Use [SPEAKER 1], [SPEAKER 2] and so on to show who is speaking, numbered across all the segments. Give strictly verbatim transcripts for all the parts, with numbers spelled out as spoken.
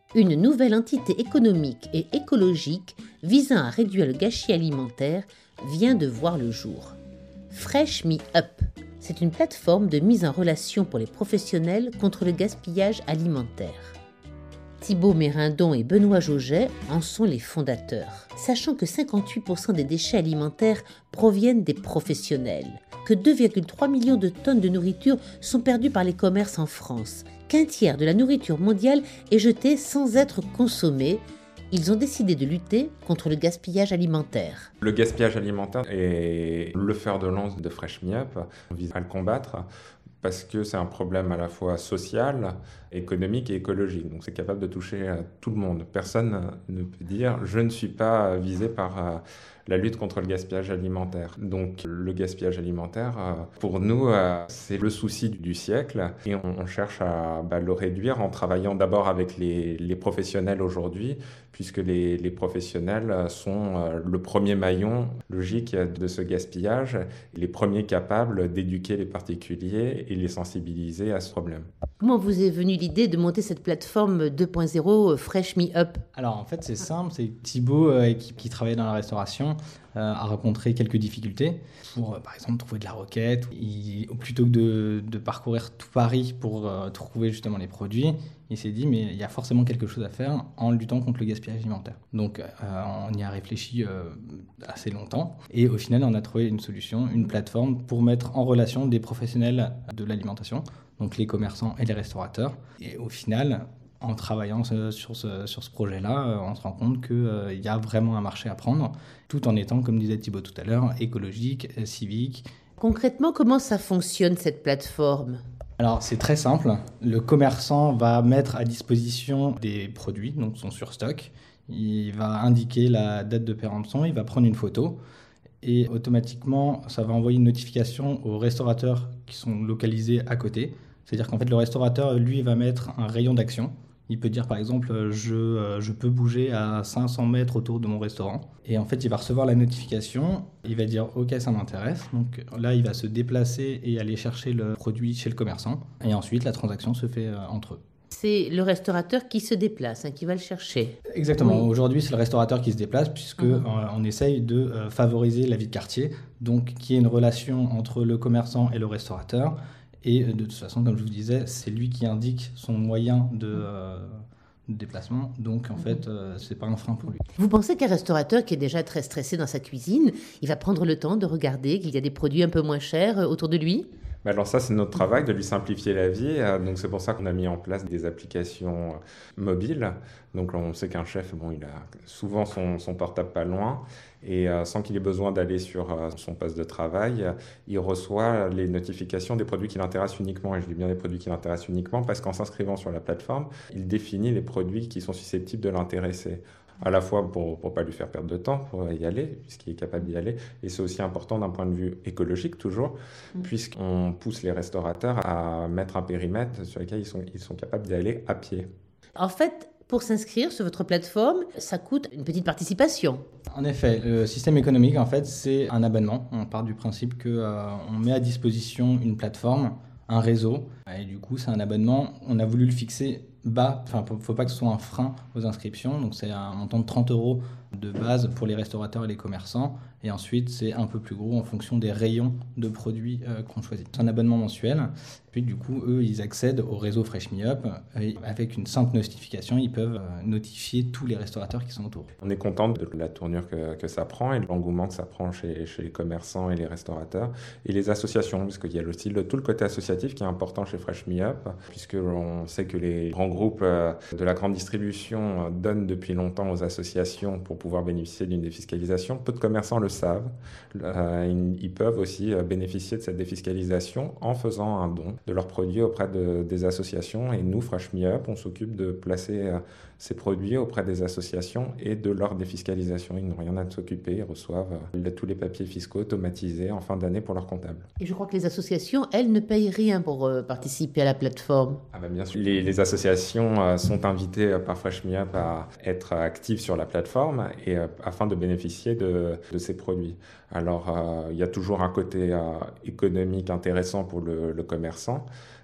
[SPEAKER 1] Une nouvelle entité économique et écologique visant à réduire le gâchis alimentaire vient de voir le jour. Fresh Me Up, c'est une plateforme de mise en relation pour les professionnels contre le gaspillage alimentaire. Thibaut Mérindon et Benoît Jauget en sont les fondateurs. Sachant que cinquante-huit pour cent des déchets alimentaires proviennent des professionnels, que deux virgule trois millions de tonnes de nourriture sont perdues par les commerces en France, qu'un tiers de la nourriture mondiale est jetée sans être consommée, ils ont décidé de lutter contre le gaspillage alimentaire.
[SPEAKER 2] Le gaspillage alimentaire est le fer de lance de Fresh Me Up. On vise à le combattre parce que c'est un problème à la fois social, économique et écologique. Donc c'est capable de toucher tout le monde. Personne ne peut dire « je ne suis pas visé par la lutte contre le gaspillage alimentaire ». Donc le gaspillage alimentaire, pour nous, c'est le souci du siècle et on cherche à bah, le réduire en travaillant d'abord avec les, les professionnels aujourd'hui, puisque les, les professionnels sont le premier maillon logique de ce gaspillage, les premiers capables d'éduquer les particuliers et les sensibiliser à ce problème.
[SPEAKER 1] Comment vous est venue l'idée de monter cette plateforme deux point zéro Fresh Me Up ?
[SPEAKER 3] Alors en fait c'est simple, c'est Thibaut euh, qui, qui travaille dans la restauration euh, a rencontré quelques difficultés pour euh, par exemple trouver de la roquette. Il, plutôt que de, de parcourir tout Paris pour euh, trouver justement les produits, il s'est dit mais il y a forcément quelque chose à faire en luttant contre le gaspillage alimentaire. Donc euh, on y a réfléchi euh, assez longtemps et au final on a trouvé une solution, une plateforme pour mettre en relation des professionnels de l'alimentation, donc les commerçants et les restaurateurs. Et au final, en travaillant sur ce, sur ce projet-là, on se rend compte qu'il euh, y a vraiment un marché à prendre, tout en étant, comme disait Thibaut tout à l'heure, écologique, civique.
[SPEAKER 1] Concrètement, comment ça fonctionne cette plateforme ?
[SPEAKER 3] Alors c'est très simple, le commerçant va mettre à disposition des produits, donc son surstock, il va indiquer la date de péremption, il va prendre une photo, et automatiquement ça va envoyer une notification aux restaurateurs qui sont localisés à côté. C'est-à-dire qu'en fait le restaurateur lui va mettre un rayon d'action. Il peut dire par exemple je, je peux bouger à cinq cents mètres autour de mon restaurant, et en fait il va recevoir la notification, il va dire ok ça m'intéresse, donc là il va se déplacer et aller chercher le produit chez le commerçant, et ensuite la transaction se fait entre eux.
[SPEAKER 1] C'est le restaurateur qui se déplace, hein, qui va le chercher.
[SPEAKER 3] Exactement.
[SPEAKER 1] Oui.
[SPEAKER 3] Aujourd'hui, c'est le restaurateur qui se déplace puisque mmh. on essaye de euh, favoriser la vie de quartier, donc qu'il y ait une relation entre le commerçant et le restaurateur. Et de toute façon, comme je vous disais, c'est lui qui indique son moyen de, euh, de déplacement. Donc en fait, euh, c'est pas un frein pour lui.
[SPEAKER 1] Vous pensez qu'un restaurateur qui est déjà très stressé dans sa cuisine, il va prendre le temps de regarder qu'il y a des produits un peu moins chers autour de lui ?
[SPEAKER 2] Alors ça, c'est notre travail de lui simplifier la vie. Donc c'est pour ça qu'on a mis en place des applications mobiles. Donc on sait qu'un chef, bon, il a souvent son, son portable pas loin. Et euh, sans qu'il ait besoin d'aller sur euh, son poste de travail, il reçoit les notifications des produits qui l'intéressent uniquement. Et je dis bien des produits qui l'intéressent uniquement parce qu'en s'inscrivant sur la plateforme, il définit les produits qui sont susceptibles de l'intéresser. À la fois pour ne pas lui faire perdre de temps, pour y aller, puisqu'il est capable d'y aller. Et c'est aussi important d'un point de vue écologique, toujours, mmh. puisqu'on pousse les restaurateurs à mettre un périmètre sur lequel ils sont, ils sont capables d'y aller à pied.
[SPEAKER 1] En fait, pour s'inscrire sur votre plateforme, ça coûte une petite participation.
[SPEAKER 3] En effet, le système économique, en fait, c'est un abonnement. On part du principe qu'on euh, met à disposition une plateforme, un réseau, et du coup, c'est un abonnement. On a voulu le fixer bas, enfin, il ne faut pas que ce soit un frein aux inscriptions. Donc, c'est un montant de trente euros de base pour les restaurateurs et les commerçants. Et ensuite, c'est un peu plus gros en fonction des rayons de produits euh, qu'on choisit. C'est un abonnement mensuel. Puis, du coup, eux, ils accèdent au réseau Fresh Me Up. Et avec une simple notification, ils peuvent euh, notifier tous les restaurateurs qui sont autour.
[SPEAKER 2] On est content de la tournure que, que ça prend et de l'engouement que ça prend chez, chez les commerçants et les restaurateurs et les associations, parce qu'il y a aussi le, tout le côté associatif qui est important chez Fresh Me Up, puisqu'on sait que les grands groupes euh, de la grande distribution euh, donnent depuis longtemps aux associations pour pouvoir bénéficier d'une défiscalisation. Peu de commerçants le savent. Euh, ils, ils peuvent aussi euh, bénéficier de cette défiscalisation en faisant un don de leurs produits auprès de, des associations. Et nous, Fresh Me Up, on s'occupe de placer euh, ces produits auprès des associations et de leur défiscalisation. Ils n'ont rien à s'occuper. Ils reçoivent euh, tous les papiers fiscaux automatisés en fin d'année pour leur comptable.
[SPEAKER 1] Et je crois que les associations, elles, ne payent rien pour euh, participer à la plateforme.
[SPEAKER 2] Ah ben bien sûr. Les, les associations euh, sont invitées euh, par Fresh Me Up à être actives sur la plateforme et euh, afin de bénéficier de, de ces produits. Alors, euh, il y a toujours un côté euh, économique intéressant pour le, le commerçant,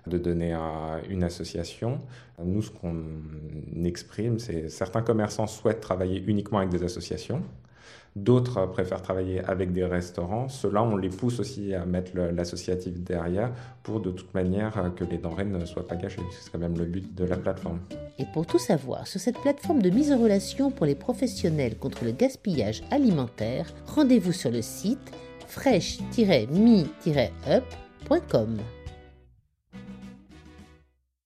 [SPEAKER 2] de donner à une association. Nous, ce qu'on exprime, c'est certains commerçants souhaitent travailler uniquement avec des associations. D'autres préfèrent travailler avec des restaurants. Ceux-là, on les pousse aussi à mettre le, l'associatif derrière pour de toute manière que les denrées ne soient pas gâchées. C'est quand même le but de la plateforme.
[SPEAKER 1] Et pour tout savoir sur cette plateforme de mise en relation pour les professionnels contre le gaspillage alimentaire, rendez-vous sur le site fresh tiret me tiret up point com.